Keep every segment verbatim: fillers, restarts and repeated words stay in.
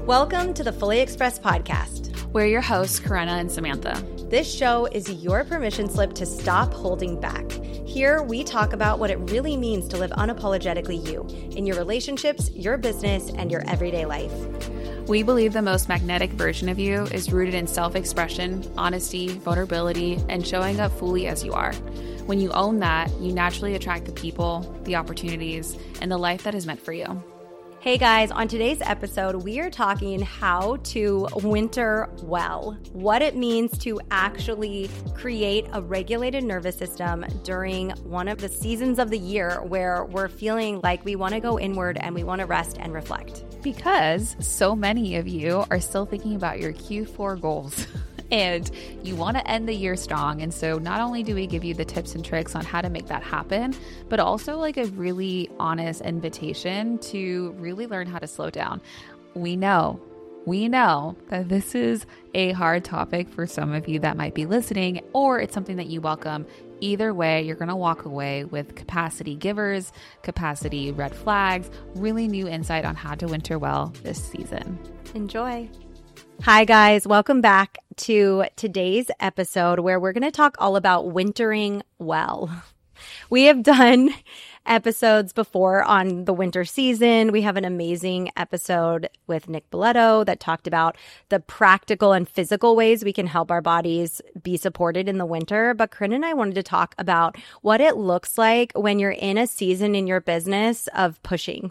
Welcome to the Fully Expressed podcast. We're your hosts, Karenna and Samantha. This show is your permission slip to stop holding back. Here, we talk about what it really means to live unapologetically you in your relationships, your business, and your everyday life. We believe the most magnetic version of you is rooted in self-expression, honesty, vulnerability, and showing up fully as you are. When you own that, you naturally attract the people, the opportunities, and the life that is meant for you. Hey guys, on today's episode, we are talking how to winter well, what it means to actually create a regulated nervous system during one of the seasons of the year where we're feeling like we want to go inward and we want to rest and reflect. Because so many of you are still thinking about your Q four goals. And you want to end the year strong. And so not only do we give you the tips and tricks on how to make that happen, but also like a really honest invitation to really learn how to slow down. We know, we know that this is a hard topic for some of you that might be listening, or it's something that you welcome. Either way, you're going to walk away with capacity givers, capacity red flags, really new insight on how to winter well this season. Enjoy. Hi guys, welcome back to today's episode where we're going to talk all about wintering well. We have done episodes before on the winter season. We have an amazing episode with Nick Boletto that talked about the practical and physical ways we can help our bodies be supported in the winter. But Corinne and I wanted to talk about what it looks like when you're in a season in your business of pushing,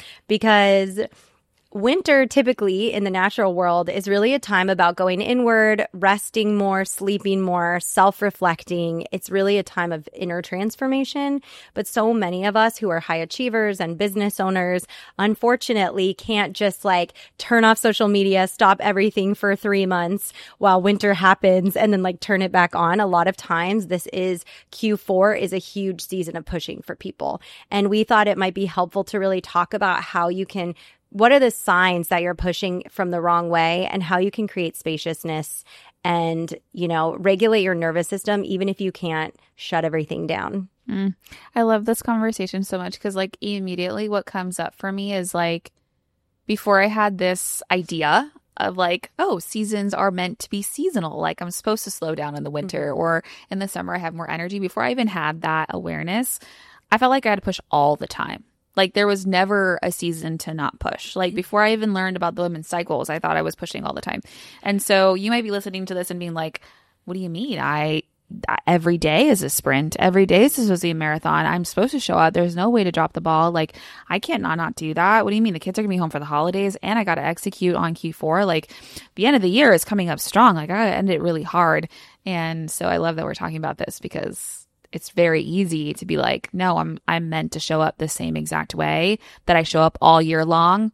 because winter, typically in the natural world, is really a time about going inward, resting more, sleeping more, self-reflecting. It's really a time of inner transformation. But so many of us who are high achievers and business owners, unfortunately, can't just like turn off social media, stop everything for three months while winter happens, and then like turn it back on. A lot of times, this is Q four is a huge season of pushing for people. And we thought it might be helpful to really talk about how you can what are the signs that you're pushing from the wrong way and how you can create spaciousness and, you know, regulate your nervous system, even if you can't shut everything down. Mm. I love this conversation so much because like immediately what comes up for me is like, before I had this idea of like, oh, seasons are meant to be seasonal. Like I'm supposed to slow down in the winter mm-hmm. or in the summer I have more energy. Before I even had that awareness, I felt like I had to push all the time. Like there was never a season to not push. Like before I even learned about the women's cycles, I thought I was pushing all the time. And so you might be listening to this and being like, what do you mean? I every day is a sprint. Every day is supposed to be a marathon. I'm supposed to show up. There's no way to drop the ball. Like I can't not, not do that. What do you mean? The kids are going to be home for the holidays and I got to execute on Q four. Like the end of the year is coming up strong. Like I got to end it really hard. And so I love that we're talking about this because it's very easy to be like, no, I'm I'm meant to show up the same exact way that I show up all year long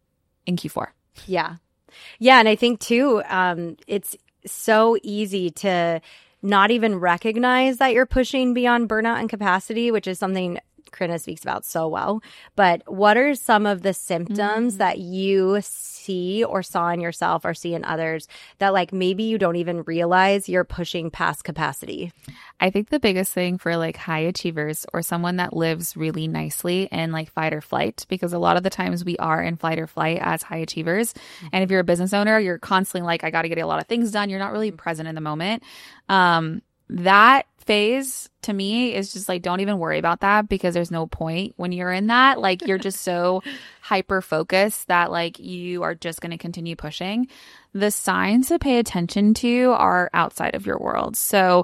in Q four. Yeah. Yeah. And I think too, um, it's so easy to not even recognize that you're pushing beyond burnout and capacity, which is something Corinna speaks about so well. But what are some of the symptoms mm-hmm. that you see or saw in yourself or see in others that like maybe you don't even realize you're pushing past capacity? I think the biggest thing for like high achievers or someone that lives really nicely in like fight or flight, because a lot of the times we are in flight or flight as high achievers. Mm-hmm. And if you're a business owner, you're constantly like, I got to get a lot of things done. You're not really present in the moment. Um, that phase to me is just like, don't even worry about that because there's no point when you're in that. Like you're just so hyper focused that like you are just going to continue pushing. The signs to pay attention to are outside of your world. So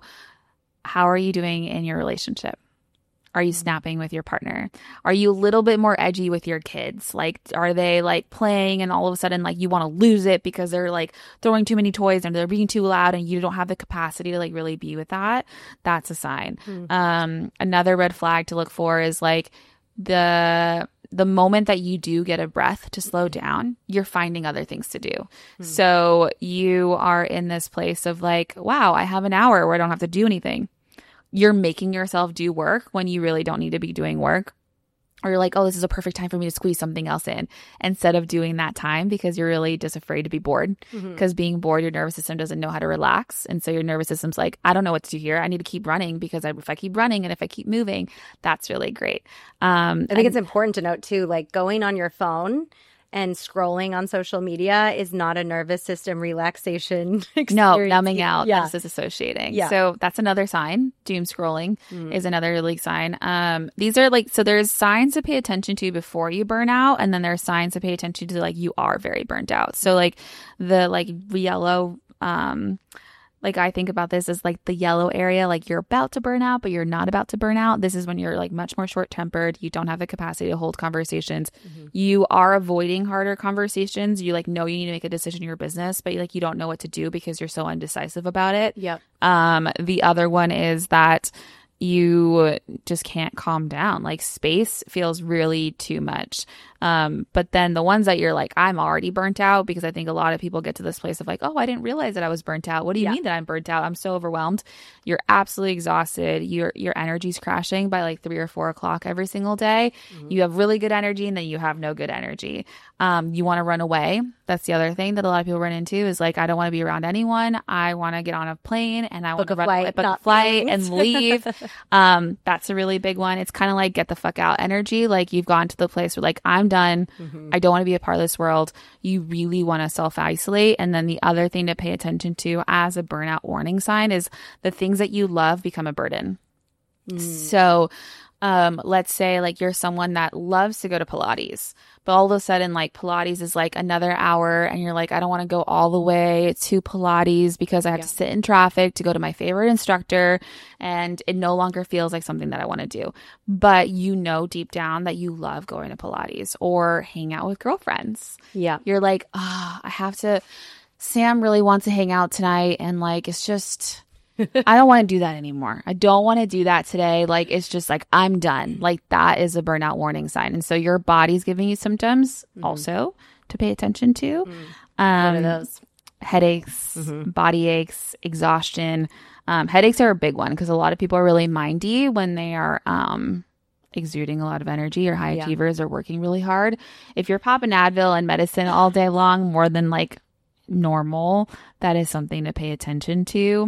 how are you doing in your relationship? Are you snapping with your partner? Are you a little bit more edgy with your kids? Like, are they like playing and all of a sudden like you want to lose it because they're like throwing too many toys and they're being too loud and you don't have the capacity to like really be with that? That's a sign. Mm-hmm. Um, another red flag to look for is like the the moment that you do get a breath to slow down, you're finding other things to do. Mm-hmm. So you are in this place of like, wow, I have an hour where I don't have to do anything. You're making yourself do work when you really don't need to be doing work. Or you're like, oh, this is a perfect time for me to squeeze something else in instead of doing that time because you're really just afraid to be bored. Because mm-hmm. being bored, your nervous system doesn't know how to relax. And so your nervous system's like, I don't know what to do here. I need to keep running because I, if I keep running and if I keep moving, that's really great. Um, I think and- it's important to note too, like going on your phone and scrolling on social media is not a nervous system relaxation experience. No, numbing out. Yeah. That's disassociating. Yeah. So that's another sign. Doom scrolling mm. is another really sign. Um, these are like, so there's signs to pay attention to before you burn out. And then there's signs to pay attention to like you are very burnt out. So like the like yellow, um, like I think about this as like the yellow area, like you're about to burn out, but you're not about to burn out. This is when you're like much more short tempered. You don't have the capacity to hold conversations. Mm-hmm. You are avoiding harder conversations. You like know you need to make a decision in your business, but you, like you don't know what to do because you're so undecisive about it. Yep. Um, the other one is that you just can't calm down. Like space feels really too much. Um, but then the ones that you're like, I'm already burnt out, because I think a lot of people get to this place of like, oh, I didn't realize that I was burnt out. What do you yeah. mean that I'm burnt out? I'm so overwhelmed. You're absolutely exhausted. Your your energy's crashing by like three or four o'clock every single day. Mm-hmm. You have really good energy and then you have no good energy. Um, you want to run away. That's the other thing that a lot of people run into is like, I don't want to be around anyone. I want to get on a plane and I want to run flight, book a flight and leave. um, that's a really big one. It's kind of like get the fuck out energy. Like you've gone to the place where like, I'm done. Mm-hmm. I don't want to be a part of this world. You really want to self-isolate. And then the other thing to pay attention to as a burnout warning sign is the things that you love become a burden. Mm. So um, let's say like you're someone that loves to go to Pilates, but all of a sudden like Pilates is like another hour and you're like, I don't want to go all the way to Pilates because I have yeah. to sit in traffic to go to my favorite instructor, and it no longer feels like something that I want to do. But you know deep down that you love going to Pilates or hang out with girlfriends. Yeah. You're like, oh, I have to, Sam really wants to hang out tonight and like it's just I don't want to do that anymore. I don't want to do that today. Like, it's just like, I'm done. Like, that is a burnout warning sign. And so your body's giving you symptoms mm-hmm. also to pay attention to. Mm. Um, what are those? Headaches, mm-hmm. body aches, exhaustion. Um, headaches are a big one because a lot of people are really mindy when they are um, exuding a lot of energy or high yeah. achievers or working really hard. If you're popping Advil and medicine all day long, more than like normal, that is something to pay attention to.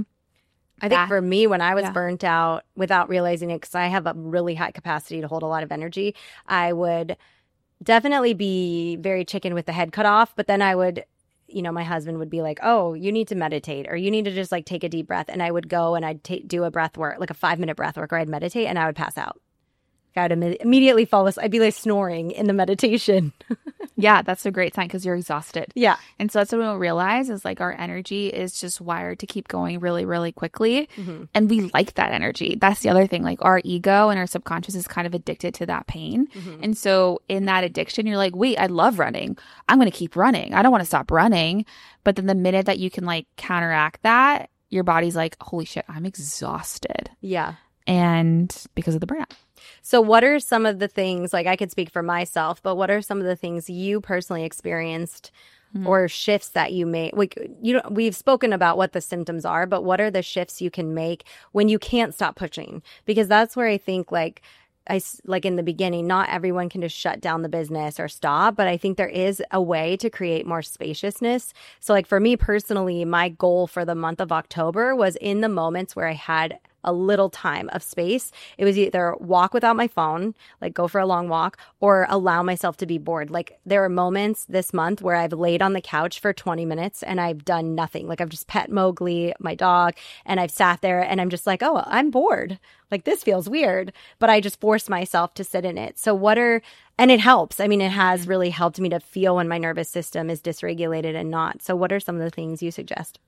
I think for me, when I was yeah. burnt out without realizing it, because I have a really high capacity to hold a lot of energy, I would definitely be very chicken with the head cut off. But then I would, you know, my husband would be like, oh, you need to meditate or you need to just like take a deep breath. And I would go and I'd ta- do a breath work, like a five minute breath work, or I'd meditate and I would pass out. I would im- immediately fall asleep. I'd be like snoring in the meditation. Yeah, that's a great sign because you're exhausted. Yeah. And so that's what we don't realize is like our energy is just wired to keep going really, really quickly. Mm-hmm. And we like that energy. That's the other thing. Like our ego and our subconscious is kind of addicted to that pain. Mm-hmm. And so in that addiction, you're like, wait, I love running. I'm going to keep running. I don't want to stop running. But then the minute that you can like counteract that, your body's like, holy shit, I'm exhausted. Yeah. And because of the burnout. So what are some of the things, like I could speak for myself, but what are some of the things you personally experienced mm-hmm. or shifts that you made? Like, you know, we've spoken about what the symptoms are, but what are the shifts you can make when you can't stop pushing? Because that's where I think like, I, like in the beginning, not everyone can just shut down the business or stop, but I think there is a way to create more spaciousness. So like for me personally, my goal for the month of October was in the moments where I had a little time of space. It was either walk without my phone, like go for a long walk, or allow myself to be bored. Like there are moments this month where I've laid on the couch for twenty minutes and I've done nothing. Like I've just pet Mowgli, my dog, and I've sat there and I'm just like, oh, I'm bored. Like this feels weird, but I just forced myself to sit in it. So what are, and it helps. I mean, it has really helped me to feel when my nervous system is dysregulated and not. So what are some of the things you suggest?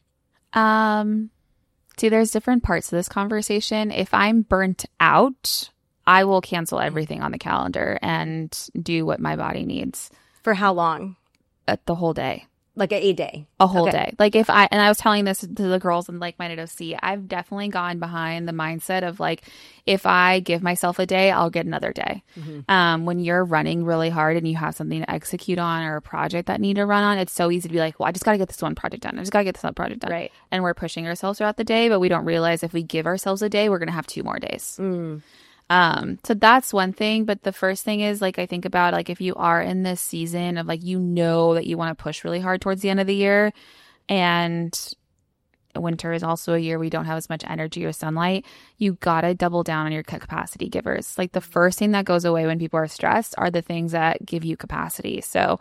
Um, See, there's different parts of this conversation. If I'm burnt out, I will cancel everything on the calendar and do what my body needs. For how long? Uh, the whole day. Like a, a day? A whole okay. day. Like if I, and I was telling this to the girls in Like Minded O C, I've definitely gone behind the mindset of like, if I give myself a day, I'll get another day. Mm-hmm. Um, when you're running really hard and you have something to execute on or a project that need to run on, it's so easy to be like, well, I just got to get this one project done. I just got to get this one project done. Right. And we're pushing ourselves throughout the day, but we don't realize if we give ourselves a day, we're going to have two more days. Mm. Um, so that's one thing. But the first thing is like, I think about like, if you are in this season of like, you know, that you want to push really hard towards the end of the year, and winter is also a year we don't have as much energy or sunlight, you got to double down on your capacity givers. Like the first thing that goes away when people are stressed are the things that give you capacity. So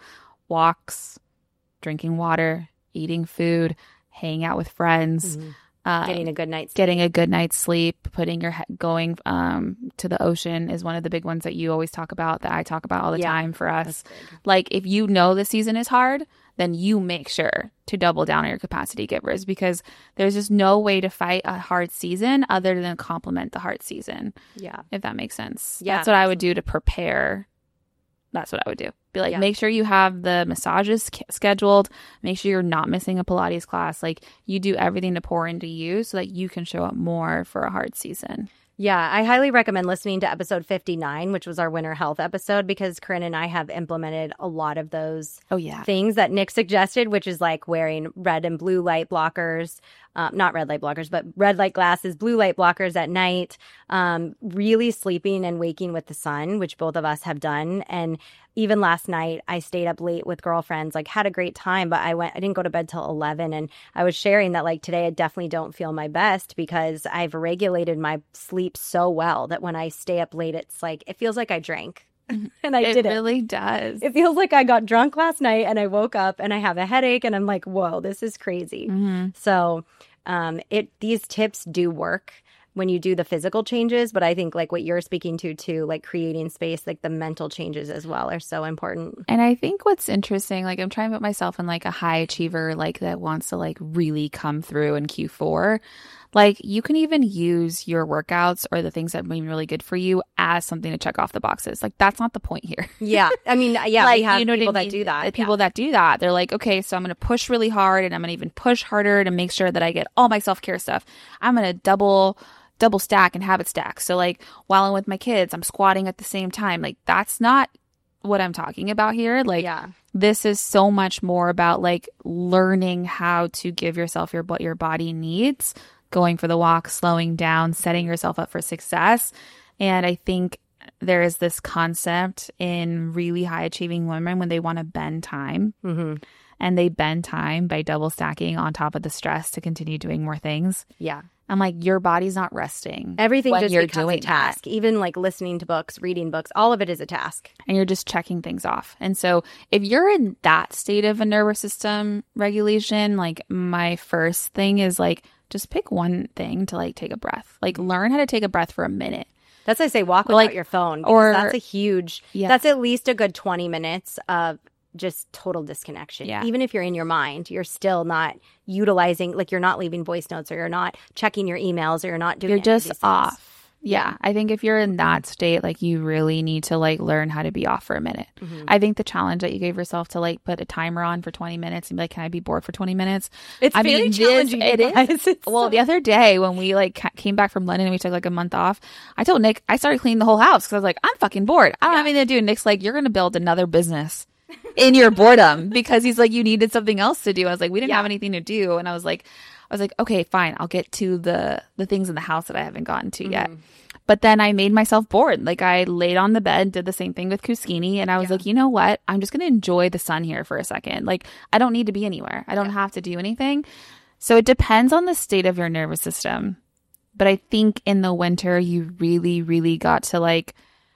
walks, drinking water, eating food, hanging out with friends, Mm-hmm. uh, Getting a good night's sleep. getting a good night's sleep, putting your he- going um, to the ocean is one of the big ones that you always talk about, that I talk about all the Yeah, time for us. that's big. Like if you know the season is hard, then you make sure to double down on your capacity givers, because there's just no way to fight a hard season other than complement the hard season. Yeah. If that makes sense. Yeah, That's what I would do to prepare. That's what I would do. Be like, Yeah. make sure you have the massages sch- scheduled. Make sure you're not missing a Pilates class. Like you do everything to pour into you so that you can show up more for a hard season. Yeah, I highly recommend listening to episode fifty-nine, which was our winter health episode, because Corinne and I have implemented a lot of those Oh, yeah. things that Nick suggested, which is like wearing red and blue light blockers, um, not red light blockers, but red light glasses, blue light blockers at night, um, really sleeping and waking with the sun, which both of us have done. And even last night, I stayed up late with girlfriends, like had a great time, but I went, I didn't go to bed till eleven. And I was sharing that like today, I definitely don't feel my best because I've regulated my sleep so well that when I stay up late, it's like, it feels like I drank. And I It did it. really does. It feels like I got drunk last night and I woke up and I have a headache and I'm like, whoa, this is crazy. Mhm. So um, it these tips do work when you do the physical changes, but I think like what you're speaking to too, like creating space, like the mental changes as well are so important. And I think what's interesting, like I'm trying to put myself in like a high achiever, like that wants to like really come through in Q four. Like you can even use your workouts or the things that have been really good for you as something to check off the boxes. Like that's not the point here. Yeah. I mean, yeah, Like, we have you know what I people that mean? do that. The people that do that, they're like, okay, so I'm going to push really hard and I'm going to even push harder to make sure that I get all my self-care stuff. I'm going to double double stack and habit stack. So like while I'm with my kids, I'm squatting at the same time. Like that's not what I'm talking about here. Like Yeah. this is so much more about like learning how to give yourself your what your body needs, going for the walk, slowing down, setting yourself up for success. And I think there is this concept in really high achieving women when they want to bend time. Mm-hmm. And they bend time by double stacking on top of the stress to continue doing more things. Yeah. I'm like, your body's not resting. Everything when just you're becomes doing a task. that. Even like listening to books, reading books, all of it is a task. And you're just checking things off. And so if you're in that state of a nervous system regulation, like my first thing is like, just pick one thing to like take a breath. Like learn how to take a breath for a minute. That's why I say walk without Like, your phone. Because or- that's a huge, Yeah. that's at least a good twenty minutes of just total disconnection. Yeah. Even if you're in your mind, you're still not utilizing, like you're not leaving voice notes or you're not checking your emails or you're not doing You're any of just these things. off. Yeah. I think if you're in that state, like you really need to like learn how to be off for a minute. Mm-hmm. I think the challenge that you gave yourself to like put a timer on for twenty minutes and be like, can I be bored for twenty minutes? It's I very mean, this- challenging. it you is. guys. It's Well, so- the other day when we like ca- came back from London and we took like a month off, I told Nick, I started cleaning the whole house because I was like, I'm fucking bored. I don't have anything to do. And Nick's like, you're going to build another business in your boredom, because he's like, you needed something else to do. I was like, we didn't Yeah. have anything to do. And I was like, I was like, okay, fine. I'll get to the, the things in the house that I haven't gotten to yet. Mm-hmm. But then I made myself bored. Like I laid on the bed, did the same thing with Kuskini. And I was Yeah. like, you know what? I'm just going to enjoy the sun here for a second. Like I don't need to be anywhere. I don't have to do anything. So it depends on the state of your nervous system. But I think in the winter, you really, really got to like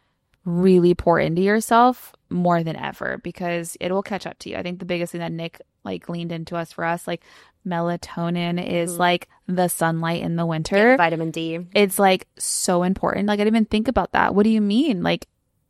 really pour into yourself more than ever, because it will catch up to you. I think the biggest thing that Nick like leaned into us for us, like melatonin is Mhm. like the sunlight in the winter. vitamin D. It's like so important. Like I didn't even think about that. What do you mean? Like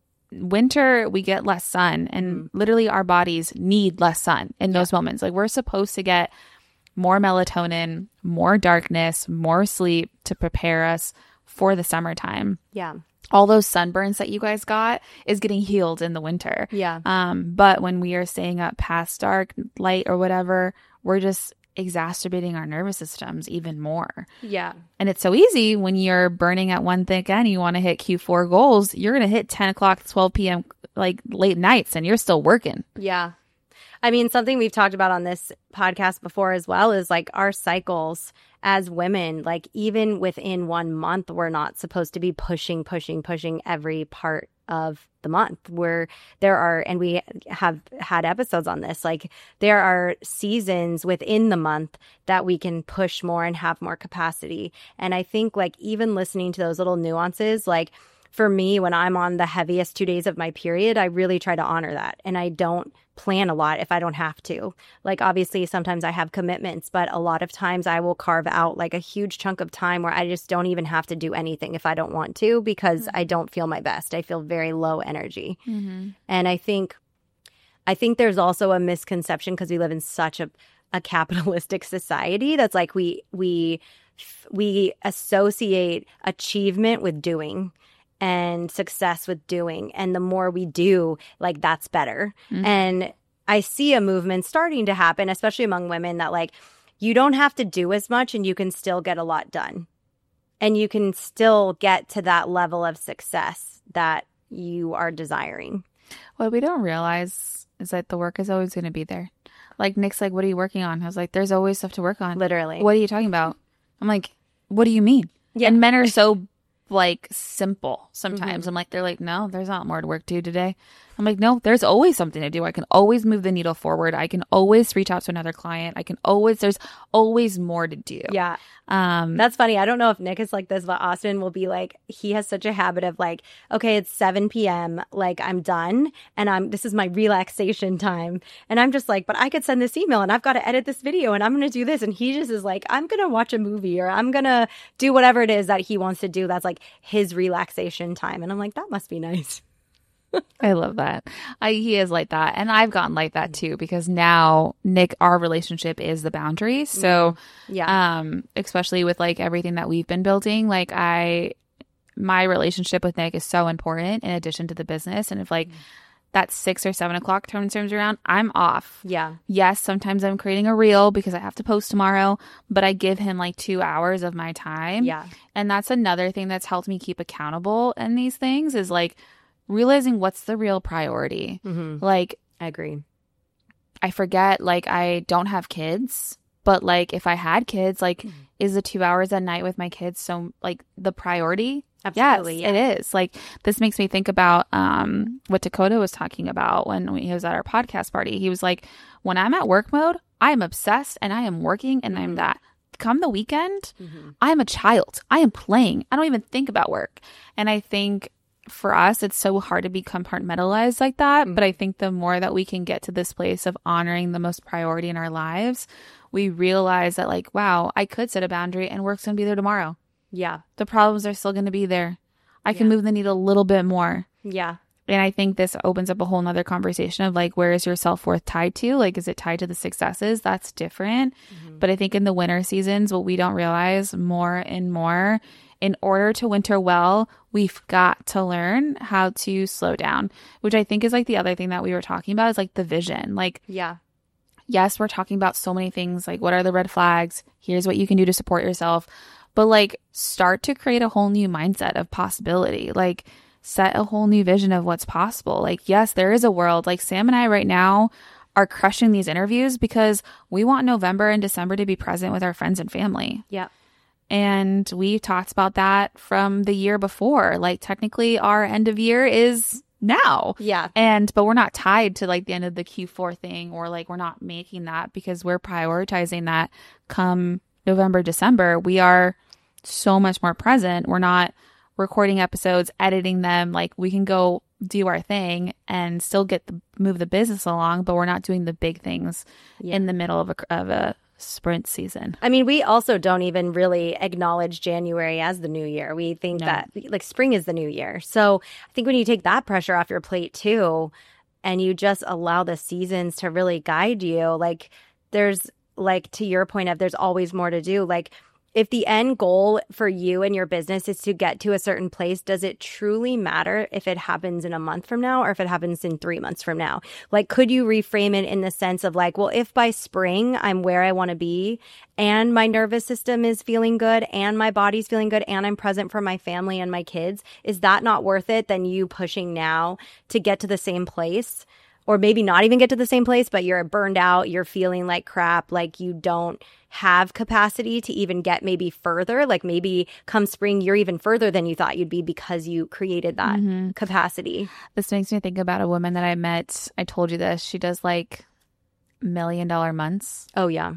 winter, we get less sun, and literally our bodies need less sun in those moments. Like we're supposed to get more melatonin, more darkness, more sleep to prepare us for the summertime. Yeah. All those sunburns that you guys got is getting healed in the winter. Yeah. Um, but when we are staying up past dark light or whatever, we're just exacerbating our nervous systems even more. Yeah. And it's so easy when you're burning at one thing again, you want to hit Q four goals, you're going to hit ten o'clock, twelve p.m. like late nights, and you're still working. Yeah. I mean, something we've talked about on this podcast before as well is like our cycles as women, like even within one month, we're not supposed to be pushing, pushing, pushing every part of the month. Where there are, and we have had episodes on this, like there are seasons within the month that we can push more and have more capacity. And I think like even listening to those little nuances, like for me, when I'm on the heaviest two days of my period, I really try to honor that. And I don't plan a lot if I don't have to. Like, obviously, sometimes I have commitments, but a lot of times I will carve out like a huge chunk of time where I just don't even have to do anything if I don't want to, because mm-hmm. I don't feel my best. I feel very low energy. Mm-hmm. And I think, I think there's also a misconception, because we live in such a, a capitalistic society, that's like we, we, we associate achievement with doing and success with doing. And the more we do, like, that's better. Mm-hmm. And I see a movement starting to happen, especially among women, that like, you don't have to do as much and you can still get a lot done. And you can still get to that level of success that you are desiring. What we don't realize is that the work is always going to be there. Like, Nick's like, what are you working on? I was like, there's always stuff to work on. Literally. What are you talking about? I'm like, what do you mean? Yeah. And men are so like simple sometimes. Mm-hmm. I'm like, they're like, no, there's not more to work to today. I'm like, no, there's always something to do. I can always move the needle forward. I can always reach out to another client. I can always, there's always more to do. Yeah. Um, That's funny. I don't know if Nick is like this, but Austin will be like, he has such a habit of like, okay, it's seven p.m. Like, I'm done and I'm, this is my relaxation time. And I'm just like, but I could send this email and I've got to edit this video and I'm going to do this. And he just is like, I'm going to watch a movie or I'm going to do whatever it is that he wants to do. That's like his relaxation time. And I'm like, that must be nice. I love that. I, he is like that. And I've gotten like that too, because now Nick, our relationship is the boundaries. So, yeah, um, especially with like everything that we've been building, like I, my relationship with Nick is so important in addition to the business. And if like that six or seven o'clock turns turns around, I'm off. Yeah. Yes. Sometimes I'm creating a reel because I have to post tomorrow, but I give him like two hours of my time. Yeah. And that's another thing that's helped me keep accountable in these things is like, realizing what's the real priority. Mm-hmm. Like, I agree. I forget, like, I don't have kids, but like, if I had kids, like, mm-hmm. is the two hours at night with my kids so, like, the priority? Absolutely. Yes, yeah. It is. Like, this makes me think about um, what Dakota was talking about when he was at our podcast party. He was like, when I'm at work mode, I am obsessed and I am working and mm-hmm. I'm that. Come the weekend, mm-hmm. I am a child. I am playing. I don't even think about work. And I think for us, it's so hard to be compartmentalized like that. Mm-hmm. But I think the more that we can get to this place of honoring the most priority in our lives, we realize that like, wow, I could set a boundary and work's going to be there tomorrow. Yeah. The problems are still going to be there. I can yeah. move the needle a little bit more. Yeah. And I think this opens up a whole nother conversation of like, where is your self-worth tied to? Like, is it tied to the successes? That's different. Mm-hmm. But I think in the winter seasons, what we don't realize more and more, in order to winter well, we've got to learn how to slow down, which I think is like the other thing that we were talking about is like the vision. Like, yeah. yes, we're talking about so many things. Like, what are the red flags? Here's what you can do to support yourself. But like, start to create a whole new mindset of possibility. Like, set a whole new vision of what's possible. Like, yes, there is a world. Like, Sam and I right now are crushing these interviews because we want November and December to be present with our friends and family. Yeah. And we talked about that from the year before. Like, technically our end of year is now. Yeah. And, but we're not tied to like the end of the Q four thing, or like, we're not making that because we're prioritizing that come November, December. We are so much more present. We're not recording episodes, editing them. Like, we can go do our thing and still get the move the business along, but we're not doing the big things yeah. in the middle of a, of a sprint season. I mean, we also don't even really acknowledge January as the new year. We think no. that like spring is the new year. So I think when you take that pressure off your plate too, and you just allow the seasons to really guide you, like there's like to your point of there's always more to do. Like, if the end goal for you and your business is to get to a certain place, does it truly matter if it happens in a month from now or if it happens in three months from now? Like, could you reframe it in the sense of like, well, if by spring I'm where I want to be and my nervous system is feeling good and my body's feeling good and I'm present for my family and my kids, is that not worth it than you pushing now to get to the same place? Or maybe not even get to the same place, but you're burned out, you're feeling like crap, like you don't have capacity to even get maybe further. Like maybe come spring, you're even further than you thought you'd be because you created that mm-hmm. capacity. This makes me think about a woman that I met. I told you this. She does like million dollar months. Oh, yeah.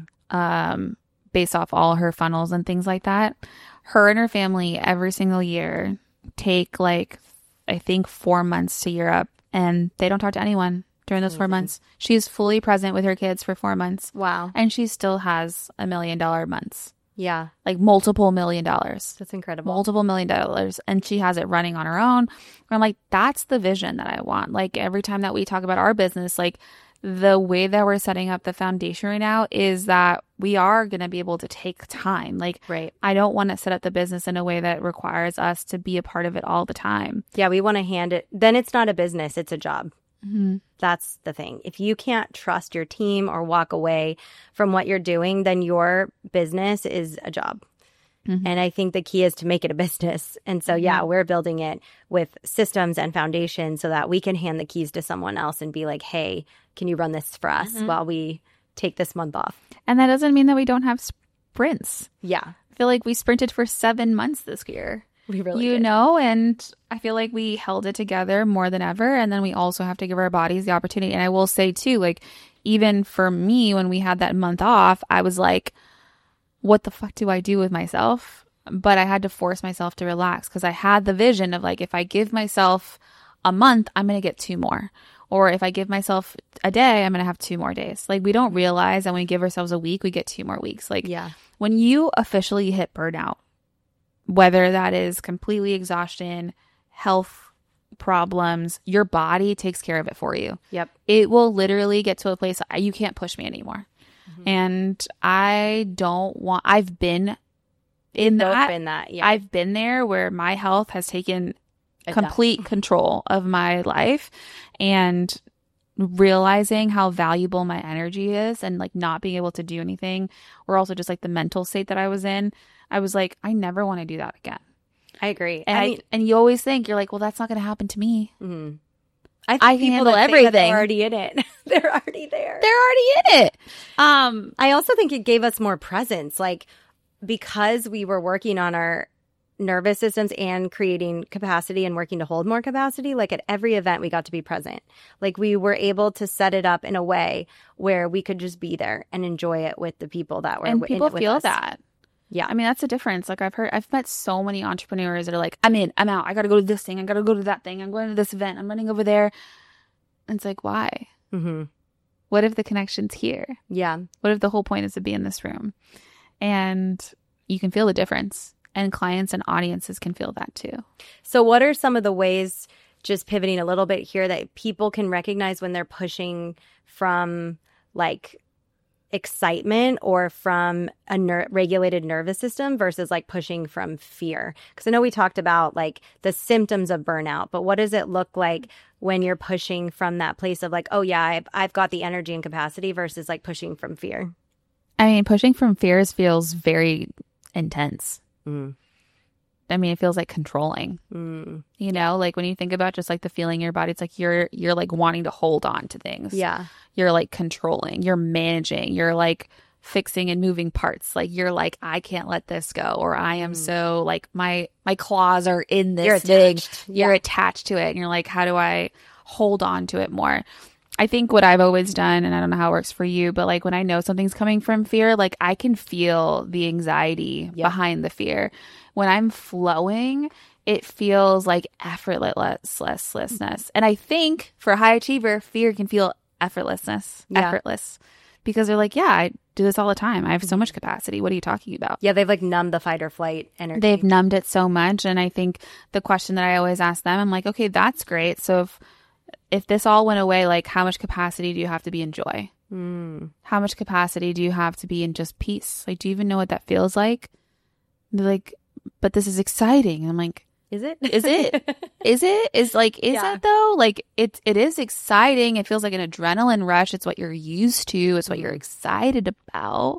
Um, based off all her funnels and things like that. Her and her family every single year take like, I think four months to Europe, and they don't talk to anyone during those four months. She's fully present with her kids for four months. Wow. And she still has a million dollar months. Yeah. Like multiple million dollars. That's incredible. Multiple million dollars. And she has it running on her own. And I'm like, that's the vision that I want. Like every time that we talk about our business, like the way that we're setting up the foundation right now is that we are going to be able to take time. Like, right. I don't want to set up the business in a way that requires us to be a part of it all the time. Yeah. We want to hand it. Then it's not a business. It's a job. Mm-hmm. That's the thing. If you can't trust your team or walk away from what you're doing, then your business is a job. Mm-hmm. And I think the key is to make it a business. And so, yeah, mm-hmm. we're building it with systems and foundation so that we can hand the keys to someone else and be like, hey, can you run this for us mm-hmm. while we take this month off? And that doesn't mean that we don't have sprints. Yeah. I feel like we sprinted for seven months this year. We really You did. know, and I feel like we held it together more than ever. And then we also have to give our bodies the opportunity. And I will say too, like, even for me, when we had that month off, I was like, what the fuck do I do with myself? But I had to force myself to relax because I had the vision of like, if I give myself a month, I'm going to get two more. Or if I give myself a day, I'm going to have two more days. Like, we don't realize that when we give ourselves a week, we get two more weeks. Like, yeah. when you officially hit burnout, whether that is completely exhaustion, health problems, your body takes care of it for you. Yep. It will literally get to a place you can't push me anymore. Mm-hmm. And I don't want, I've been in that. Been that yeah. I've been there where my health has taken a complete death. control of my life, and realizing how valuable my energy is and like not being able to do anything, or also just like the mental state that I was in. I was like, I never want to do that again. I agree. And I I, mean, and you always think, you're like, well, that's not going to happen to me. Mm-hmm. I, think I can handle that everything. They're already in it. They're already there. They're already in it. Um, I also think it gave us more presence, like because we were working on our nervous systems and creating capacity and working to hold more capacity. Like at every event, we got to be present. Like we were able to set it up in a way where we could just be there and enjoy it with the people that were and in people it with feel us. that. Yeah. I mean, that's the difference. Like I've heard, I've met so many entrepreneurs that are like, I'm in, I'm out. I got to go to this thing. I got to go to that thing. I'm going to this event. I'm running over there. And it's like, why? Mm-hmm. What if the connection's here? Yeah. What if the whole point is to be in this room? And you can feel the difference. And clients and audiences can feel that too. So what are some of the ways, just pivoting a little bit here, that people can recognize when they're pushing from like excitement or from a ner- regulated nervous system versus like pushing from fear? Because I know we talked about like the symptoms of burnout, but what does it look like when you're pushing from that place of like, oh yeah, I've, I've got the energy and capacity versus like pushing from fear? I mean, pushing from fears feels very intense. Mm. I mean, it feels like controlling, mm. you know, like when you think about just like the feeling in your body, it's like you're, you're like wanting to hold on to things. Yeah. You're like controlling, you're managing, you're like fixing and moving parts. Like you're like, I can't let this go. Or I am mm. so like my, my claws are in this you're thing. attached. You're yeah. attached to it. And you're like, how do I hold on to it more? I think what I've always done, and I don't know how it works for you, but like when I know something's coming from fear, like I can feel the anxiety yep. behind the fear. When I'm flowing, it feels like effortlessness. And I think for a high achiever, fear can feel effortlessness, yeah. effortless, because they're like, yeah, I do this all the time. I have so much capacity. What are you talking about? Yeah, they've like numbed the fight or flight energy. They've numbed it so much. And I think the question that I always ask them, I'm like, okay, that's great. So if If this all went away, like how much capacity do you have to be in joy? Mm. How much capacity do you have to be in just peace? Like, do you even know what that feels like? They're like, but this is exciting. And I'm like, is it? Is it? Is it? Is like, is yeah. it though? Like it, it is exciting. It feels like an adrenaline rush. It's what you're used to. It's what you're excited about.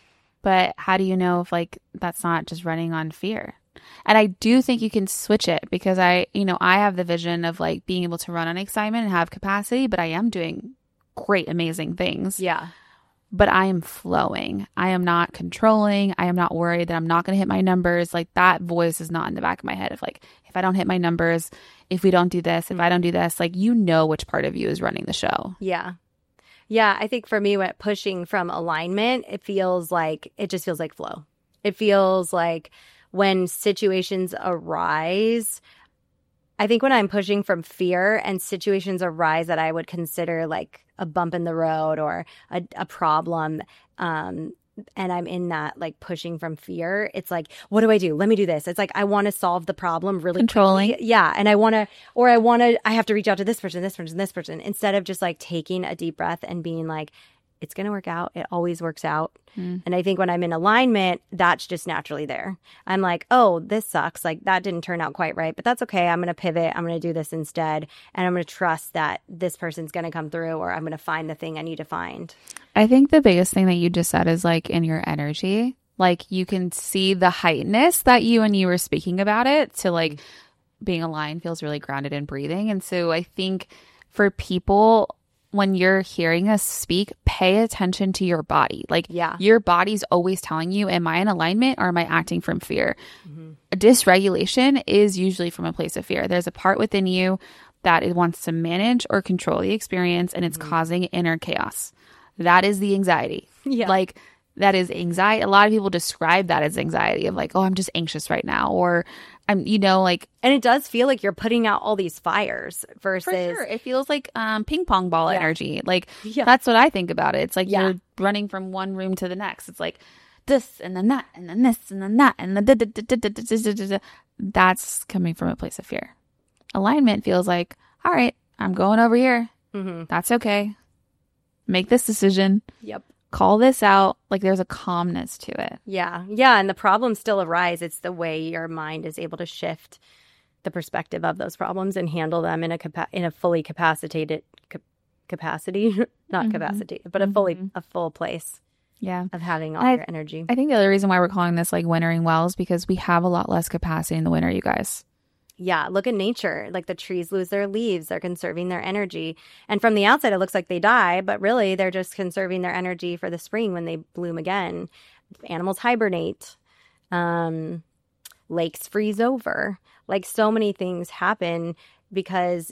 But how do you know if like, that's not just running on fear? And I do think you can switch it because I, you know, I have the vision of like being able to run on excitement and have capacity, but I am doing great, amazing things. Yeah. But I am flowing. I am not controlling. I am not worried that I'm not going to hit my numbers. Like that voice is not in the back of my head of like, if I don't hit my numbers, if we don't do this, if I don't do this, like, you know, which part of you is running the show. Yeah. Yeah. I think for me, when pushing from alignment, it feels like, it just feels like flow. It feels like when situations arise, I think when I'm pushing from fear and situations arise that I would consider like a bump in the road or a, a problem, um, and I'm in that like pushing from fear, it's like, what do I do? Let me do this. It's like, I want to solve the problem really Controlling. quickly. Yeah. And I want to, or I want to, I have to reach out to this person, this person, this person, instead of just like taking a deep breath and being like, it's going to work out. It always works out. Mm. And I think when I'm in alignment, that's just naturally there. I'm like, oh, this sucks. Like that didn't turn out quite right, but that's okay. I'm going to pivot. I'm going to do this instead. And I'm going to trust that this person's going to come through, or I'm going to find the thing I need to find. I think the biggest thing that you just said is like in your energy, like you can see the heightness that you and you were speaking about it to like being aligned feels really grounded and breathing. And so I think for people, when you're hearing us speak, pay attention to your body. Like yeah. your body's always telling you, am I in alignment or am I acting from fear? Mm-hmm. A dysregulation is usually from a place of fear. There's a part within you that it wants to manage or control the experience, and it's mm-hmm. causing inner chaos. That is the anxiety. Yeah. Like that is anxiety. A lot of people describe that as anxiety of like, oh, I'm just anxious right now. Or I'm, you know, like. And it does feel like you're putting out all these fires versus. For sure. It feels like um, ping pong ball yeah. energy. Like yeah. that's what I think about it. It's like yeah. you're running from one room to the next. It's like this and then that and then this and then that. And then that's coming from a place of fear. Alignment feels like, all right, I'm going over here. Mm-hmm. That's okay. Make this decision. Yep. Call this out. Like there's a calmness to it. Yeah. Yeah. And the problems still arise. It's the way your mind is able to shift the perspective of those problems and handle them in a capa- in a fully capacitated ca- capacity, not mm-hmm. capacity, but a fully, mm-hmm. a full place. Yeah. Of having all I, your energy. I think the other reason why we're calling this like wintering well is because we have a lot less capacity in the winter, you guys. Yeah, look at nature. Like the trees lose their leaves. They're conserving their energy. And from the outside, it looks like they die, but really they're just conserving their energy for the spring when they bloom again. Animals hibernate. Um, lakes freeze over. Like so many things happen because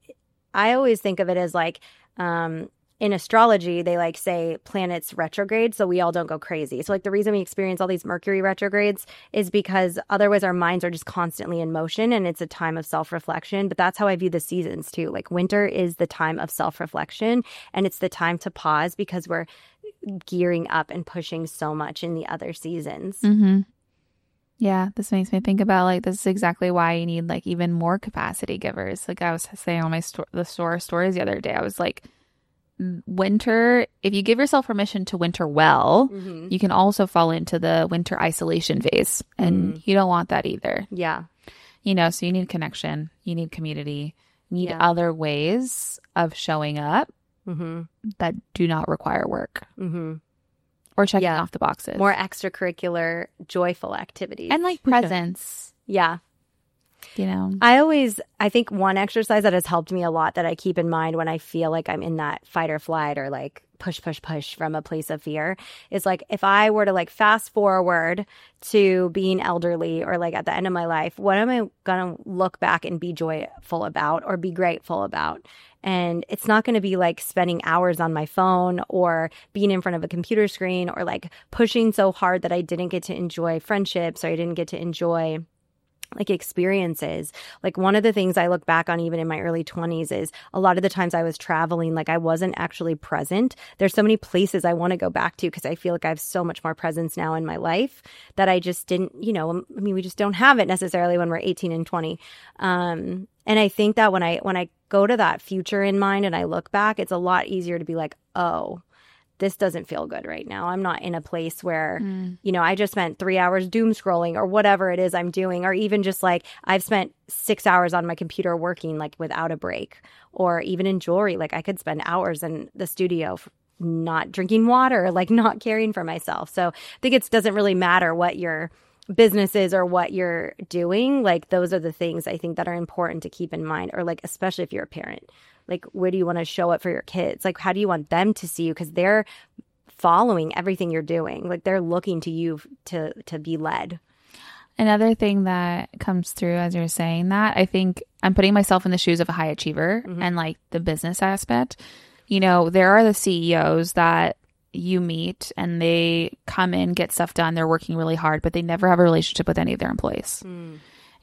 I always think of it as like, um, in astrology, they like say planets retrograde so we all don't go crazy. So like the reason we experience all these Mercury retrogrades is because otherwise our minds are just constantly in motion and it's a time of self-reflection. But that's how I view the seasons too. Like winter is the time of self-reflection and it's the time to pause because we're gearing up and pushing so much in the other seasons. Mm-hmm. Yeah, this makes me think about like this is exactly why you need like even more capacity givers. Like I was saying on my sto- the store stories the other day, I was like, winter, if you give yourself permission to winter well, mm-hmm. you can also fall into the winter isolation phase, and mm-hmm. you don't want that either. Yeah. You know, so you need connection, you need community, you need yeah. other ways of showing up mm-hmm. that do not require work mm-hmm. or checking yeah. off the boxes. More extracurricular, joyful activities. And like presence. yeah. You know, I always, I think one exercise that has helped me a lot that I keep in mind when I feel like I'm in that fight or flight or like push, push, push from a place of fear is like, if I were to like fast forward to being elderly or like at the end of my life, what am I going to look back and be joyful about or be grateful about? And it's not going to be like spending hours on my phone or being in front of a computer screen or like pushing so hard that I didn't get to enjoy friendships or I didn't get to enjoy like experiences. Like one of the things I look back on even in my early twenties is a lot of the times I was traveling, like I wasn't actually present. There's so many places I want to go back to because I feel like I have so much more presence now in my life that I just didn't, you know, I mean, we just don't have it necessarily when we're eighteen and twenty. Um, and I think that when I, when I go to that future in mind and I look back, it's a lot easier to be like, oh, this doesn't feel good right now. I'm not in a place where, mm. you know, I just spent three hours doom scrolling or whatever it is I'm doing, or even just like I've spent six hours on my computer working like without a break, or even in jewelry. Like I could spend hours in the studio not drinking water, like not caring for myself. So I think it doesn't really matter what your business is or what you're doing. Like those are the things I think that are important to keep in mind, or like, especially if you're a parent. Like, where do you want to show it for your kids? Like, how do you want them to see you? Because they're following everything you're doing. Like, they're looking to you to to be led. Another thing that comes through as you're saying that, I think I'm putting myself in the shoes of a high achiever mm-hmm. and like the business aspect. You know, there are the C E Os that you meet and they come in, get stuff done, they're working really hard, but they never have a relationship with any of their employees. Mm.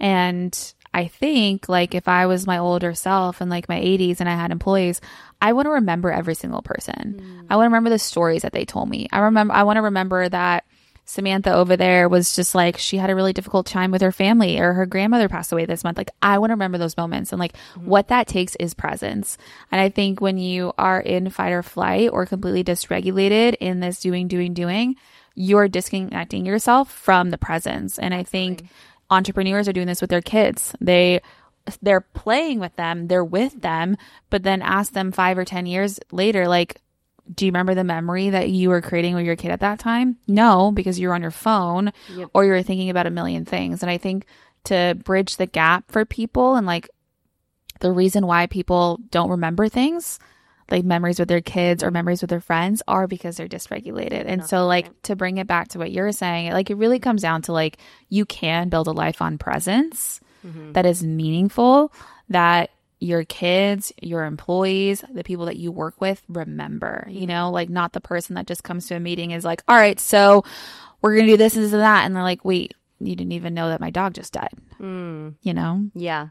And I think like if I was my older self in like my eighties and I had employees, I want to remember every single person. Mm. I want to remember the stories that they told me. I remember, I want to remember that Samantha over there was just like, she had a really difficult time with her family, or her grandmother passed away this month. Like, I want to remember those moments. And like, mm-hmm. what that takes is presence. And I think when you are in fight or flight or completely dysregulated in this doing, doing, doing, you're disconnecting yourself from the presence. And I think right. entrepreneurs are doing this with their kids. They, they're playing with them, they're with them, but then ask them five or ten years later, like, do you remember the memory that you were creating with your kid at that time? No, because you're on your phone yep. or you're thinking about a million things. And I think to bridge the gap for people and like the reason why people don't remember things, like memories with their kids or memories with their friends, are because they're dysregulated. And so like to bring it back to what you're saying, like it really comes down to like you can build a life on presence mm-hmm. that is meaningful, that your kids, your employees, the people that you work with remember, you know, like not the person that just comes to a meeting is like, all right, so we're going to do this and this and that. And they're like, wait, you didn't even know that my dog just died, mm. you know? Yeah.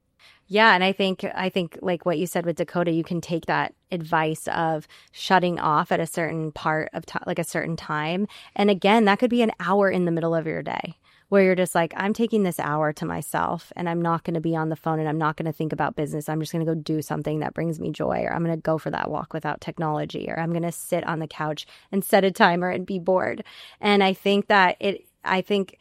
Yeah. And I think, I think like what you said with Dakota, you can take that advice of shutting off at a certain part of time, like a certain time. And again, that could be an hour in the middle of your day, where you're just like, I'm taking this hour to myself and I'm not going to be on the phone and I'm not going to think about business. I'm just going to go do something that brings me joy, or I'm going to go for that walk without technology, or I'm going to sit on the couch and set a timer and be bored. And I think that it, I think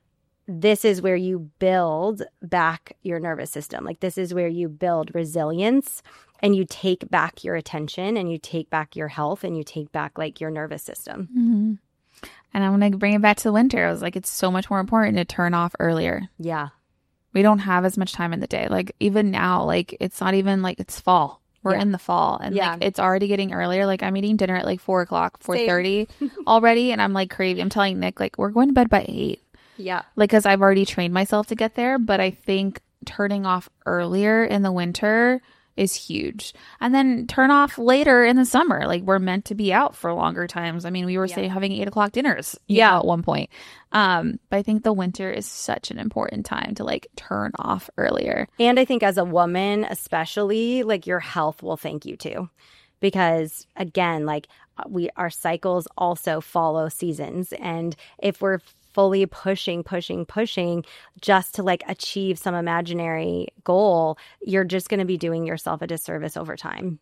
this is where you build back your nervous system. Like this is where you build resilience and you take back your attention and you take back your health and you take back like your nervous system. Mm-hmm. And I'm going to bring it back to the winter. I was like, it's so much more important to turn off earlier. Yeah. We don't have as much time in the day. Like even now, like it's not even like it's fall. We're yeah. in the fall and yeah. like it's already getting earlier. Like I'm eating dinner at like four o'clock, four thirty already. And I'm like craving. I'm telling Nick, like we're going to bed by eight. Yeah. Like, cause I've already trained myself to get there. But I think turning off earlier in the winter is huge. And then turn off later in the summer. Like we're meant to be out for longer times. I mean, we were yeah. saying having eight o'clock dinners yeah. know, at one point. Um, but I think the winter is such an important time to like turn off earlier. And I think as a woman, especially, like your health will thank you too. Because again, like we, our cycles also follow seasons. And if we're fully pushing, pushing, pushing just to like achieve some imaginary goal, you're just going to be doing yourself a disservice over time.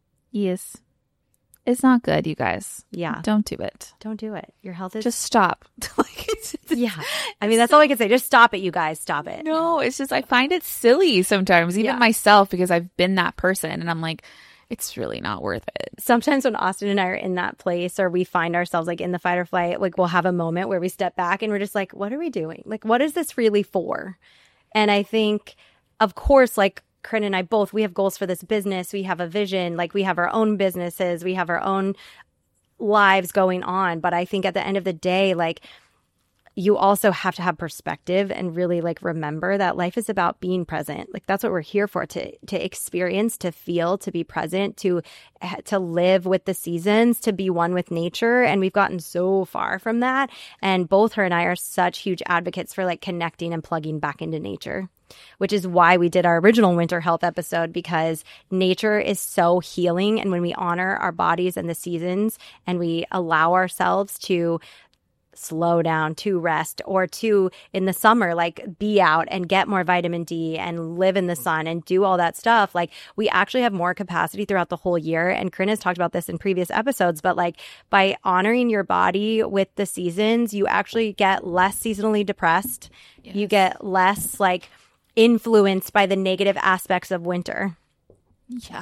Yes. It's not good, you guys. Yeah. Don't do it. Don't do it. Your health is... Just stop. like, it's, it's, yeah. I mean, that's all I can say. Just stop it, you guys. Stop it. No, it's just I find it silly sometimes, even yeah. myself, because I've been that person and I'm like, it's really not worth it. Sometimes when Austin and I are in that place or we find ourselves like in the fight or flight, like we'll have a moment where we step back and we're just like, what are we doing? Like, what is this really for? And I think, of course, like Corinne and I both, we have goals for this business. We have a vision, like we have our own businesses. We have our own lives going on. But I think at the end of the day, like, you also have to have perspective and really like remember that life is about being present. Like that's what we're here for, to to experience, to feel, to be present, to to live with the seasons, to be one with nature. And we've gotten so far from that. And both her and I are such huge advocates for like connecting and plugging back into nature, which is why we did our original winter health episode, because nature is so healing. And when we honor our bodies and the seasons and we allow ourselves to slow down, to rest, or to in the summer, like be out and get more vitamin D and live in the sun and do all that stuff. Like we actually have more capacity throughout the whole year. And Corinne has talked about this in previous episodes, but like by honoring your body with the seasons, you actually get less seasonally depressed. Yes. You get less like influenced by the negative aspects of winter. Yeah.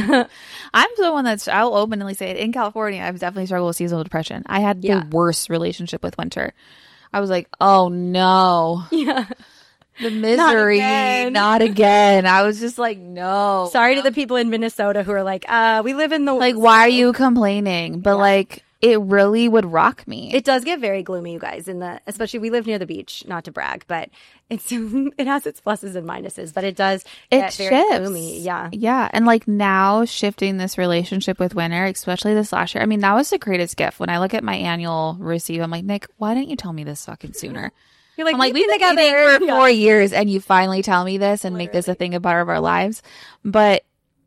I'm the one that's, I'll openly say it. In California, I've definitely struggled with seasonal depression. I had yeah. the worst relationship with winter. I was like, oh no. Yeah. The misery. Not again. Not again. I was just like, no. Sorry to the people in Minnesota who are like, uh, we live in the... Like, why are you complaining? But yeah. like, it really would rock me. It does get very gloomy, you guys, in the especially we live near the beach, not to brag, but it's it has its pluses and minuses, but it does get it very shifts. gloomy. Yeah. Yeah. And like now shifting this relationship with winter, especially this last year. I mean, that was the greatest gift. When I look at my annual receipt, I'm like, Nick, why didn't you tell me this fucking sooner? You're like, I'm like, we've been together together for yeah. four years and you finally tell me this and Literally. make this a thing, a part of our lives. But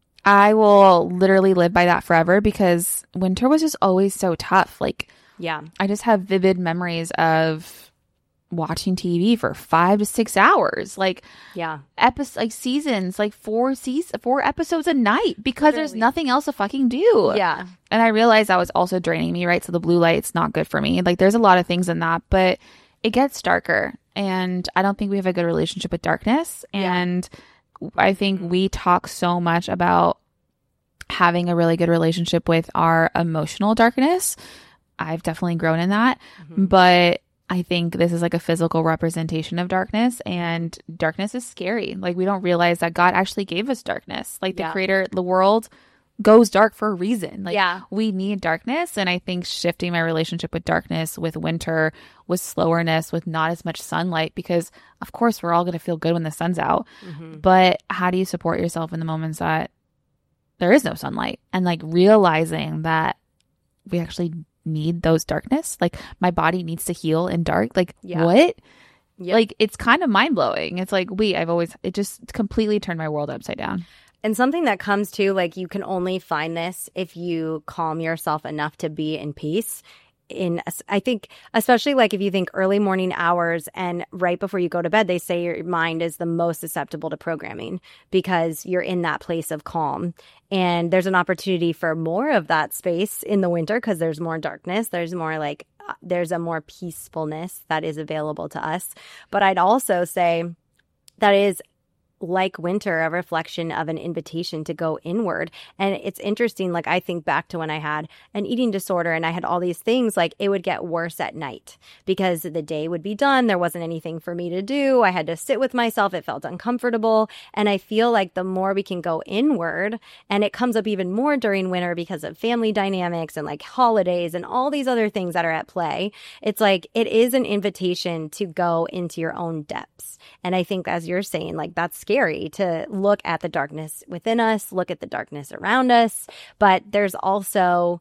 I will literally live by that forever because winter was just always so tough. Like, Yeah. I just have vivid memories of watching T V for five to six hours, like Yeah. episodes, like seasons, like four seasons, four episodes a night because there's Literally. nothing else to fucking do. Yeah. And I realized that was also draining me, right? So the blue light's not good for me. Like there's a lot of things in that, but it gets darker. And I don't think we have a good relationship with darkness. Yeah. And I think we talk so much about having a really good relationship with our emotional darkness. I've definitely grown in that. Mm-hmm. But I think this is like a physical representation of darkness, and darkness is scary. Like we don't realize that God actually gave us darkness. Like the Yeah. creator, the world goes dark for a reason. Like Yeah. we need darkness. And I think shifting my relationship with darkness, with winter, with slowerness, with not as much sunlight, because of course we're all going to feel good when the sun's out. Mm-hmm. But how do you support yourself in the moments that there is no sunlight? And like realizing that we actually need those darkness. Like my body needs to heal in dark. Like Yeah. what? Yep. Like it's kind of mind blowing. It's like, we, I've always, it just completely turned my world upside down. And something that comes to, like, you can only find this if you calm yourself enough to be in peace. In, I think, especially like if you think early morning hours and right before you go to bed, they say your mind is the most susceptible to programming because you're in that place of calm. And there's an opportunity for more of that space in the winter because there's more darkness. There's more like, uh, there's a more peacefulness that is available to us. But I'd also say that is, like winter, a reflection of an invitation to go inward. And it's interesting, like I think back to when I had an eating disorder and I had all these things, like it would get worse at night because the day would be done. There wasn't anything for me to do. I had to sit with myself. It felt uncomfortable. And I feel like the more we can go inward, and it comes up even more during winter because of family dynamics and like holidays and all these other things that are at play. It's like it is an invitation to go into your own depths. And I think, as you're saying, like that's scary to look at the darkness within us, look at the darkness around us. But there's also,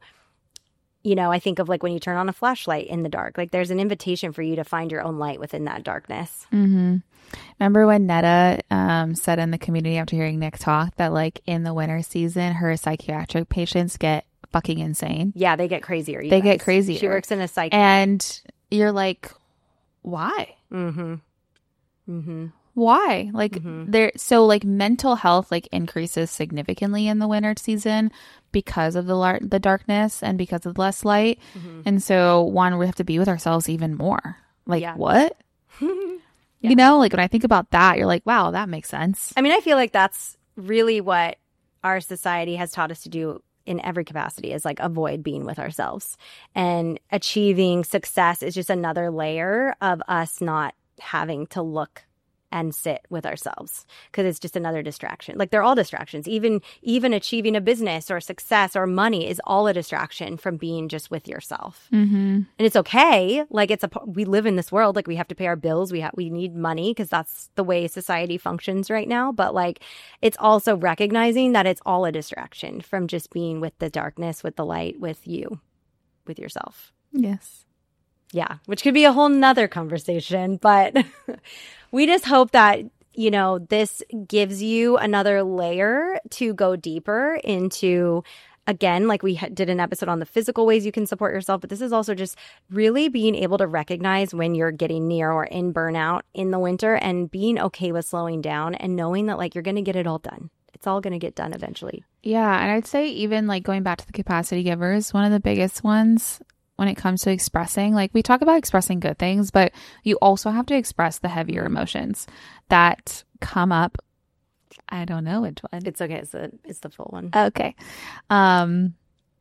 you know, I think of like when you turn on a flashlight in the dark, like there's an invitation for you to find your own light within that darkness. Mm-hmm. Remember when Netta um, said in the community after hearing Nick talk that like in the winter season, her psychiatric patients get fucking insane. Yeah, they get crazier. you They guys. get crazier. She works in a psych. And you're like, why? Mm-hmm. Mm-hmm. Why? Like Mhm. there, so like mental health like increases significantly in the winter season because of the lar- the darkness and because of less light. Mhm. And so one, we have to be with ourselves even more. Like Yeah. what? Yeah. You know, like when I think about that, you're like, wow, that makes sense. I mean, I feel like that's really what our society has taught us to do in every capacity is like avoid being with ourselves. And achieving success is just another layer of us not having to look and sit with ourselves because it's just another distraction. Like they're all distractions. Even even achieving a business or success or money is all a distraction from being just with yourself. Mm-hmm. And it's okay. Like it's a we live in this world. Like we have to pay our bills. We have we need money because that's the way society functions right now. But like it's also recognizing that it's all a distraction from just being with the darkness, with the light, with you, with yourself. Yes. Yeah, which could be a whole nother conversation, but we just hope that, you know, this gives you another layer to go deeper into, again, like we did an episode on the physical ways you can support yourself, but this is also just really being able to recognize when you're getting near or in burnout in the winter and being okay with slowing down and knowing that like you're going to get it all done. It's all going to get done eventually. Yeah. And I'd say even like going back to the capacity givers, one of the biggest ones when it comes to expressing, like we talk about expressing good things, but you also have to express the heavier emotions that come up. I don't know which one. It's okay. It's the, it's the full one. Okay. Um,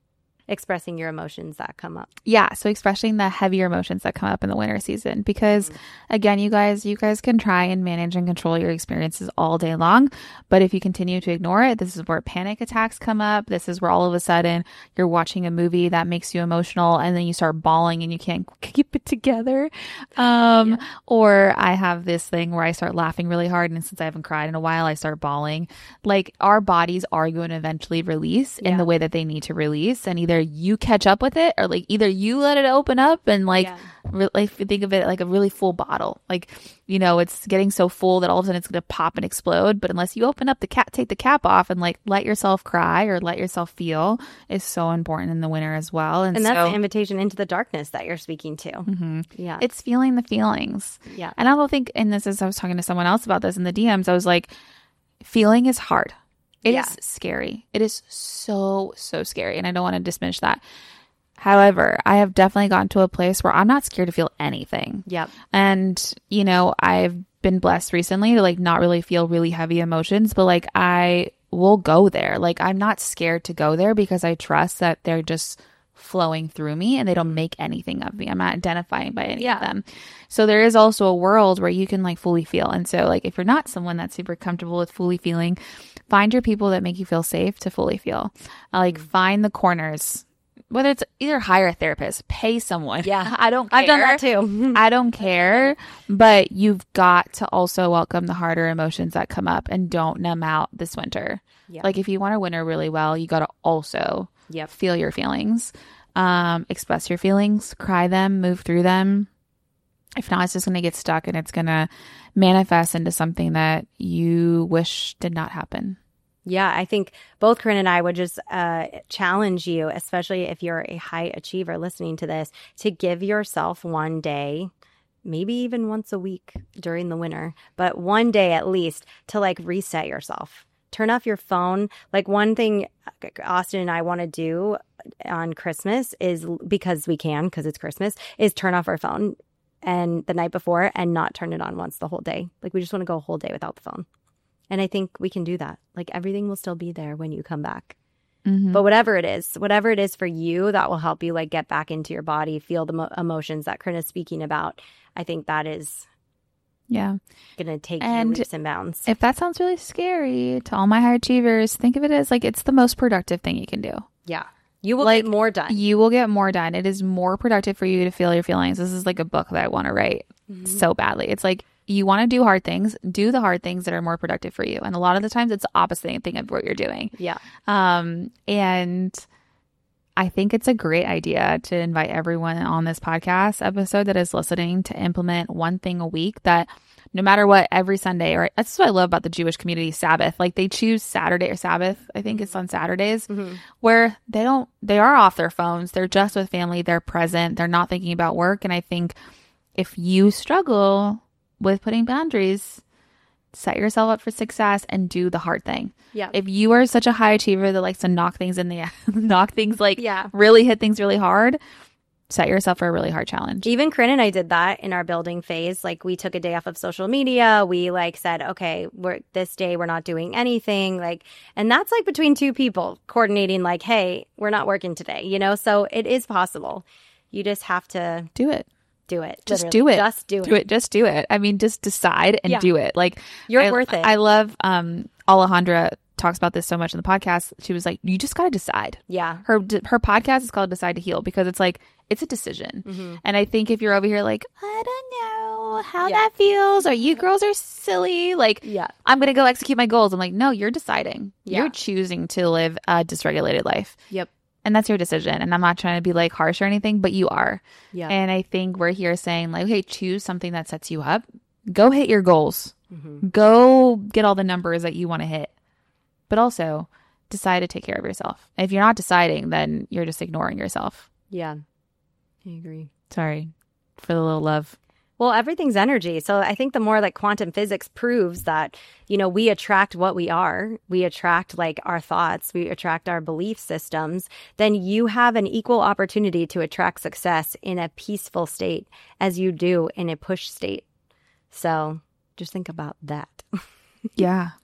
expressing your emotions that come up. Yeah. So expressing the heavier emotions that come up in the winter season, because mm. again, you guys, you guys can try and manage and control your experiences all day long. But if you continue to ignore it, this is where panic attacks come up. This is where all of a sudden you're watching a movie that makes you emotional and then you start bawling and you can't keep it together. Um, yeah. Or I have this thing where I start laughing really hard. And since I haven't cried in a while, I start bawling. Like our bodies are going to eventually release yeah. in the way that they need to release. And either you catch up with it or like either you let it open up and like, yeah. re- like think of it like a really full bottle. Like, you know, it's getting so full that all of a sudden it's going to pop and explode. But unless you open up the cap, take the cap off and like let yourself cry or let yourself feel is so important in the winter as well. And, and that's so, the invitation into the darkness that you're speaking to. Mm-hmm. Yeah. It's feeling the feelings. Yeah. And I don't think, and this is, I was talking to someone else about this in the D Ms. I was like, feeling is hard. It yeah. is scary. It is so, so scary. And I don't want to diminish that. However, I have definitely gotten to a place where I'm not scared to feel anything. Yep. And, you know, I've been blessed recently to like not really feel really heavy emotions, but like I will go there. Like I'm not scared to go there because I trust that they're just flowing through me and they don't make anything of me. I'm not identifying by any yeah. of them. So there is also a world where you can like fully feel. And so like if you're not someone that's super comfortable with fully feeling, find your people that make you feel safe to fully feel. Uh, like mm-hmm. find the corners. Whether it's either hire a therapist, pay someone. Yeah. I don't care. I've done that too. I don't care. But you've got to also welcome the harder emotions that come up and don't numb out this winter. Yeah. Like if you want to winter really well, you got to also yep. feel your feelings, um, express your feelings, cry them, move through them. If not, it's just going to get stuck and it's going to manifest into something that you wish did not happen. Yeah, I think both Corinne and I would just uh, challenge you, especially if you're a high achiever listening to this, to give yourself one day, maybe even once a week during the winter, but one day at least to like reset yourself. Turn off your phone. Like one thing Austin and I want to do on Christmas is, because we can, because it's Christmas, is turn off our phone and the night before and not turn it on once the whole day. Like we just want to go a whole day without the phone. And I think we can do that. Like everything will still be there when you come back. Mm-hmm. But whatever it is, whatever it is for you that will help you like get back into your body, feel the mo- emotions that Corinne is speaking about, I think that is yeah going to take and you leaps and bounds. If that sounds really scary to all my high achievers, think of it as like it's the most productive thing you can do. Yeah. You will like, get more done. You will get more done. It is more productive for you to feel your feelings. This is like a book that I want to write mm-hmm. so badly. It's like, you want to do hard things, do the hard things that are more productive for you. And a lot of the times it's the opposite thing of what you're doing. Yeah. Um, and I think it's a great idea to invite everyone on this podcast episode that is listening to implement one thing a week that no matter what, every Sunday, or that's what I love about the Jewish community Sabbath. Like they choose Saturday or Sabbath. I think it's on Saturdays mm-hmm. where they don't, they are off their phones. They're just with family. They're present. They're not thinking about work. And I think if you struggle with putting boundaries, set yourself up for success and do the hard thing. Yeah. If you are such a high achiever that likes to knock things in the knock things like yeah. really hit things really hard, set yourself for a really hard challenge. Even Corinne and I did that in our building phase. Like we took a day off of social media. We like said, okay, we're this day we're not doing anything. Like, and that's like between two people coordinating like, hey, we're not working today, you know? So it is possible. You just have to do it. Do it. Just literally. do it. Just do it. Do it. Just do it. I mean, just decide and yeah. do it. Like you're I, worth it. I love um Alejandra talks about this so much in the podcast. She was like, you just got to decide. Yeah. Her her podcast is called Decide to Heal because it's like it's a decision. Mm-hmm. And I think if you're over here like, I don't know how yeah. that feels, or you girls are silly, like yeah. I'm going to go execute my goals. I'm like, no, you're deciding. Yeah. You're choosing to live a dysregulated life. Yep. And that's your decision. And I'm not trying to be like harsh or anything, but you are. Yeah. And I think we're here saying like, okay, choose something that sets you up. Go hit your goals. Mm-hmm. Go get all the numbers that you want to hit. But also decide to take care of yourself. And if you're not deciding, then you're just ignoring yourself. Yeah. I agree. Sorry for the little love. Well, everything's energy. So I think the more like quantum physics proves that, you know, we attract what we are, we attract like our thoughts, we attract our belief systems, then you have an equal opportunity to attract success in a peaceful state as you do in a push state. So just think about that. Yeah.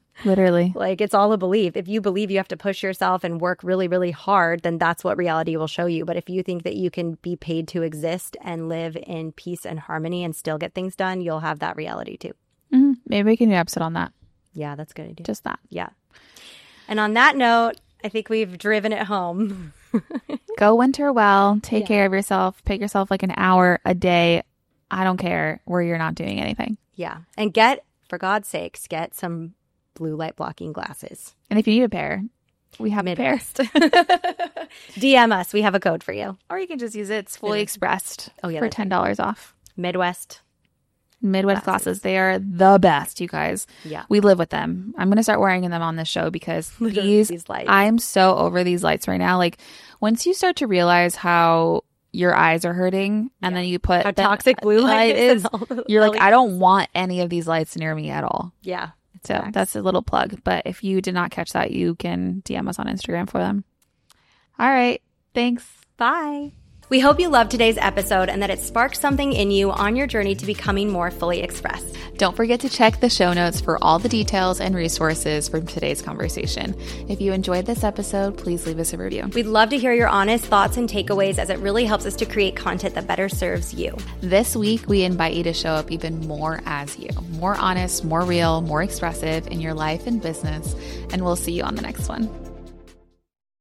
Literally. Like, it's all a belief. If you believe you have to push yourself and work really, really hard, then that's what reality will show you. But if you think that you can be paid to exist and live in peace and harmony and still get things done, you'll have that reality too. Mm-hmm. Maybe we can do an episode on that. Yeah, that's a good idea. Just that. Yeah. And on that note, I think we've driven it home. Go winter well. Take Yeah. care of yourself. Pick yourself like an hour a day. I don't care where you're not doing anything. Yeah. And get, for God's sakes, get some blue light blocking glasses. And if you need a pair, we have Midwest. a pair. D M us. We have a code for you. Or you can just use it. It's fully Yeah. expressed Oh, yeah, for that's ten dollars off. Midwest. Midwest Glasses. glasses. They are the best, you guys. Yeah. We live with them. I'm going to start wearing them on this show because Literally, these, these lights. I'm so over these lights right now. Like once you start to realize how your eyes are hurting and then you put How the- toxic blue light is. is, you're like, I don't want any of these lights near me at all. Yeah. So Facts. that's a little plug. But if you did not catch that, you can D M us on Instagram for them. All right. Thanks. Bye. We hope you loved today's episode and that it sparked something in you on your journey to becoming more fully expressed. Don't forget to check the show notes for all the details and resources from today's conversation. If you enjoyed this episode, please leave us a review. We'd love to hear your honest thoughts and takeaways as it really helps us to create content that better serves you. This week, we invite you to show up even more as you, more honest, more real, more expressive in your life and business. And we'll see you on the next one.